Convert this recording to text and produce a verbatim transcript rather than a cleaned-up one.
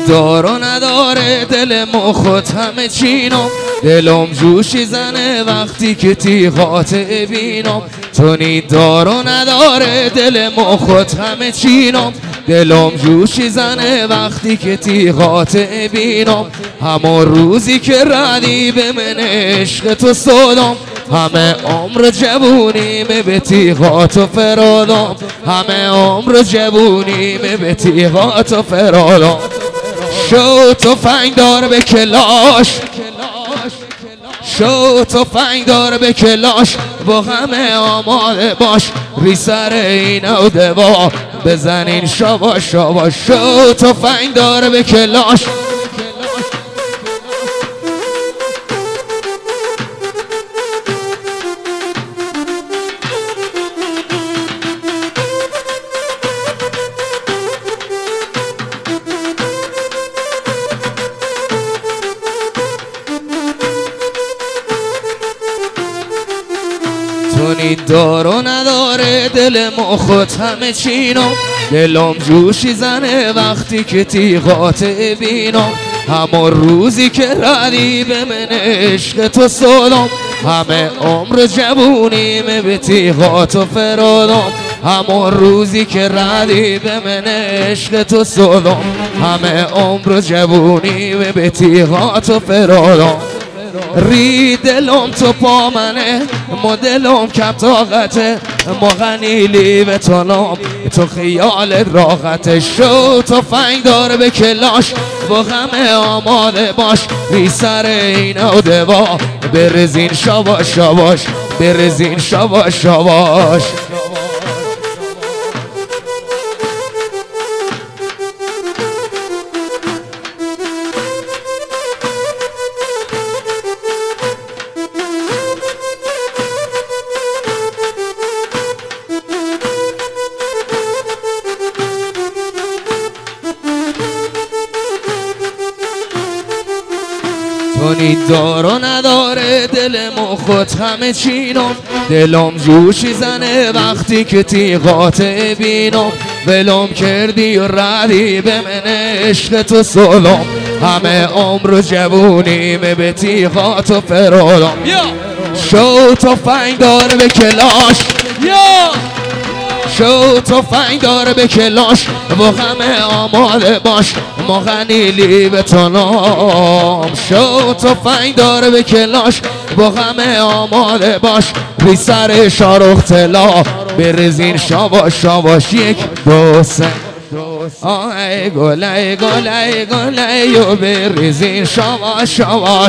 دار و نداره دل مخت همه چینم، دلم جوشی زنه وقتی که تیغات بینم. تو دار و نداره دل مخت همه چینم، دلم جوشی زنه وقتی که تیغات بینم. همون روزی که ردی به من عشق تو سودم، همه عمر جوونیم به تیغات و فرادم، همه عمر جوونیم به تیغات و فرادم. شو تفنگ دار به کلاش، شو تفنگ دار به کلاش، با همه آماده باش، ری سر این او دوا بزنین شاباش شاباش. شو تفنگ دار به کلاش، تو دار و نداره دل مخت همه چینم، دلم جوشی زنه وقتی که تیغات بینم. همون روزی که ردی به من عشق تو سودم، همه عمر جوونیم به تیغات و فرادم. همون روزی که ردی به من عشق تو سودم، همه عمر جوونیم به تیغات و فرادم. ری دلم تو پا منه، مدلم کم طاقته، مغنیلی به تنم تو خیال راحته. شو تفنگ دار به کلاش، با همه آماده باش، ری سر این او دوا برزین شاباش شاباش، برزین شاباش شاباش. تو دار و نداره دل مخت همه چینم، دلم جوشی زنه وقتی که تیغات بینم. ولم کردی و ردی به من عشق تو سولم، همه عمر جوونیم به تیغات و فرادم. شو تفنگ دار به کلاش، شو تفنگ دار به کلاش، با همه آماده باش، مغنیلی به تنم. شو تفنگ دار به کلاش، با همه آماده باش، ری سر شارخ طلا برزین شاباش شاباش. یک دو سه آی گل ای گل ای گل ای و برزین شاباش شاباش.